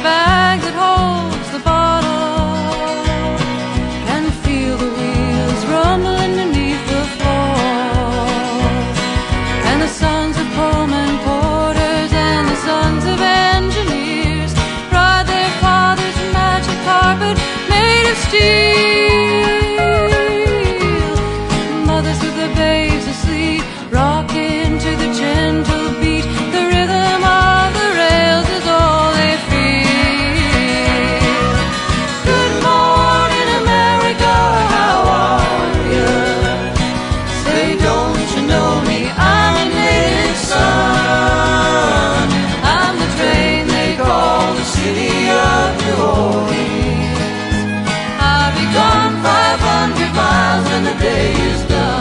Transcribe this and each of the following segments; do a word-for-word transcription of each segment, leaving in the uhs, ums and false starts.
bag that holds the bottle, can feel the wheels rumbling beneath the floor. And the sons of Pullman porters and the sons of engineers ride their father's magic carpet made of steel. Mothers with their babes asleep, rocking to the gentle beat. The rhythm of the rails is all they feel. Good morning, America, how are you? Say, don't you know me? I'm a native son. I'm the train they call the city of New Orleans. I'll be gone five hundred miles when the day is done.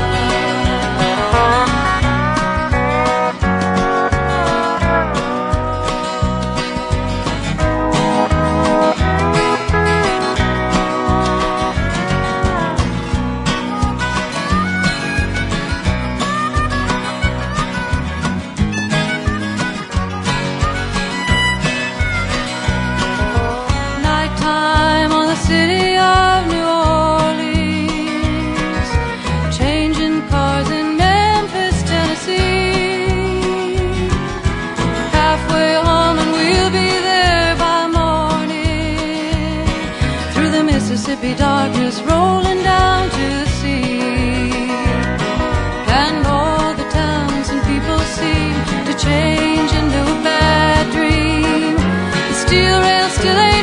Nighttime on the city of New Orleans, changing cars in Memphis, Tennessee. Halfway home and we'll be there by morning, through the Mississippi darkness rolling down to the sea. And all the towns and people seem to change into a bad dream. The steel rail still ain't